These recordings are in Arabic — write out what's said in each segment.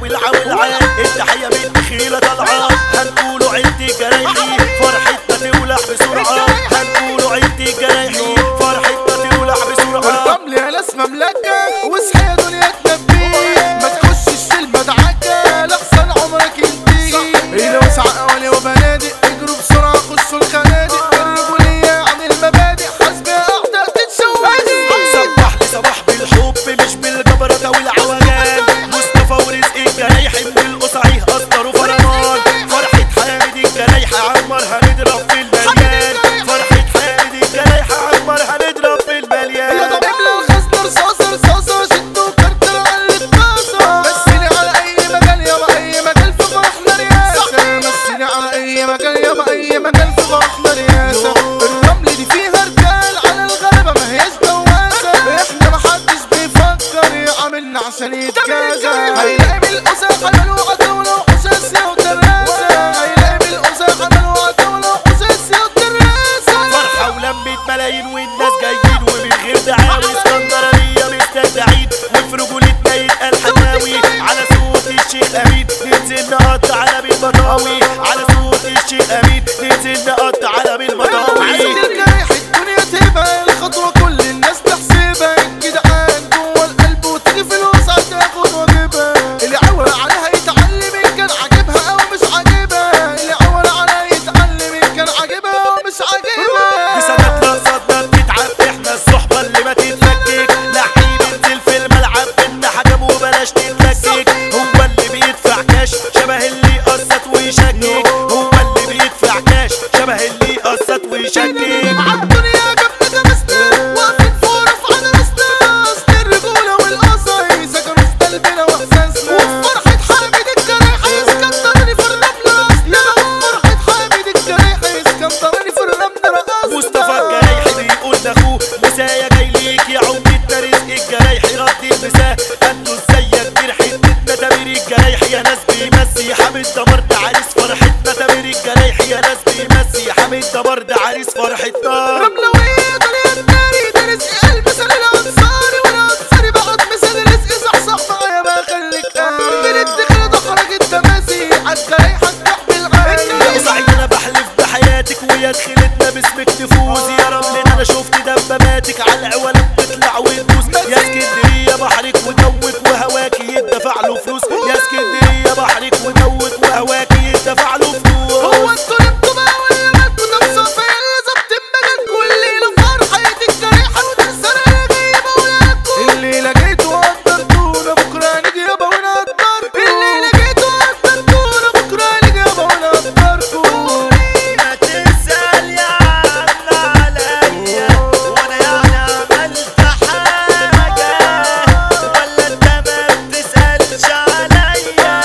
ولعة ولعة التحية بالدخيلة طالعة هنقولوا عيلتي جرايحي فرحتنا تولع بسرعة هنقولوا عيلتي جرايحي فرحتنا تولع بسرعة. الرمل يا ناس مملكة واصحى يا دنيا تنبيه ما تخشش في المدعكة لحسن عمرك ينتهي. إلى وسع أولي وبنادق اجروا بسرعة خشوا الخنادق الرجولية عن المبادئ حسب أعداء تتشوه. صبح لي صباح بالحب مش بالجبرة والعوجان مصطفى ورزق الجرايحي من القصعي أصدروا فرمان فرحة حامد الجرايحي عمر هنضرب في المليان فرحة حامد الجرايحي عمر هنضرب في المليان. يا ضرب للخصم رصاصة رصاصة شدوا كرتر على الطاسة مسيني على أي مجال يابا أي مجال في فرحنا رياسة مسيني على أي مجال يابا أي مجال في فرحنا رياسة. الرمل دي فيها رجال على الغلبة ما هياش دواسة احنا محدش بيفكر يعملنا عشان يتجازى. هيلاقي بالقصة حملوا عدولة وحساسية وتراسة هيلاقي بالقصة حملوا عدولة وحساسية وتراسة. فرحة ولمة ملايين والناس جايين ومن غير دعاوي اسكندرانية مستدعين وفي رجولتنا يتقال حماوي على صوت الشيخ أمين ننزل نقطع على بالمطاوي على صوت الشيخ أمين ننزل نقطع على بالمطاوي. عايزة الجرايح الدنيا تبقى الخطوة كل الناس تحسبها الجدعان جوه القلب وتيجي في الوسع تاخد واجبها. اللي عول عليها يتعلم إن كان عاجبها أو مش عاجبها اللي عول عليها يتعلم إن كان عاجبها أو مش عاجبها. دي سنة رصدنا بنتعب احنا الصحبة اللي ما تتفكك لعيب انزل في الملعب بينا حكم وبلاش تتلكك هو اللي بيدفع كاش شبه اللي قصت ويشكك هو اللي بيدفع كاش شبه اللي قصت ويشكك. عالدنيا جبنا جمسنا واقفين فورة في عناصنا أصل الرجولة والقصاي سكنوا في قلبنا وإحساسنا وفرحة حامد الجرايحي اسكندراني في الرملة أصلنا فرحة حامد الجرايحي اسكندراني في الرملة رقصنا. مصطفى الجرايحي بيقول لاخوه مسايا جاي ليك يا عمدتنا رزق الجرايحي رد المساء قالوا ازيك برحتنا تامر الجرايحي يا ناس بيمسي حامد دمر ده عريس فرحتنا تامر الجرايحي يا ناس بيمسي حامد دمر ده عريس فرحتنا. رملوية طريق الناري ده رزق قلب مثال الأنصاري والأنصاري بعد مثال رزق صحصح معايا بقى خليك قاري بندخل ده خرج التماسي عالجرايحي هتروح بالعالي. يا قصعي انا بحلف بحياتك ويا دخلتنا باسمك تفوز يا رملنا انا شفت دباباتك على العوالم بتطلع وتدوس يا اسكندريه بحرك وجوك وهواكي يدفع له فلوس يا اسكندريه بحرك وجوك وهواكي يدفع له فلوس. هو انتوا نمتوا بقى ولا مالكوا نفسوا فيا اللي ظبط المجال كل ليله فرحة الجرايحي وتنسانا انا جايبه ولادكوا الليله جيتوا قدرتونا بكره هنيجي يابا ونقدركوا الليله جيتوا قدرتونا بكره هنيجي يابا ونقدركوا. ما تسأل يا عم عليا وانا يعني عملت حاجة ولا انت ما بتسألش عليا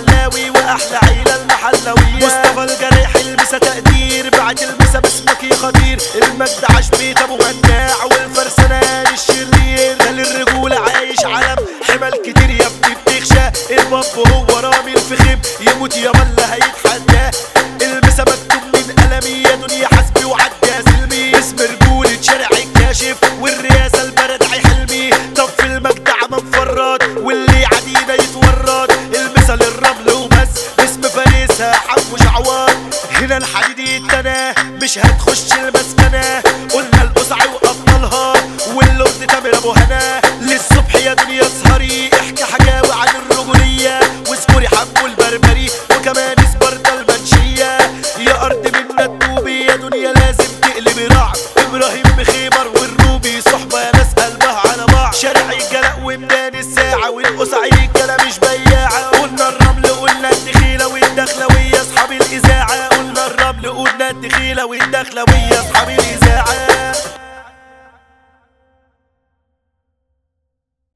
الدخلاوي واحلى عيله المحلويه. مصطفى الجريح المسا تقدير بعد المسا باسمك يا خطير. المجد عاش بيت ابو غناع والفرسانان الشرير. ده للرجوله عايش علم حمل كتير يا ابني بتخشى. الباب هو رامي الفخم يموت يا ملا هيتحداه. المسا مكتوب من قلمي يا دنيا حسبي وعدى سلمي. اسم رجولة شارع الكاشف والرئاسة البردعي حلمي. طب في المجد عم مفرط واللي عدينا يتورط. المسا للرمل وبس باسم فارسها حمو شعوان. هنا الحديد يتناه مش هتخش المسكنة. قلنا القصعي وأبطالها واللوز تامر أبو هنا. للصبح يا دنيا اسهري احكي حكاوي عن الرجولية. واذكري حمو البربري وكمان سبارتا المنشية. يا أرض منا الدوبي يا دنيا لازم تقلبي رعب. إبراهيم بخيمر والروبي صحبة يا ناس قلبها على بعض. شارع الجلاء وميدان الساعة والقصعي الجلا مش بياعة. قلنا الرمل قلنا الدخيلة والدخلوية أصحاب الإذاعة. قلنا الرمل قلنا الدخيلة والدخلوية أصحاب الإذاعة.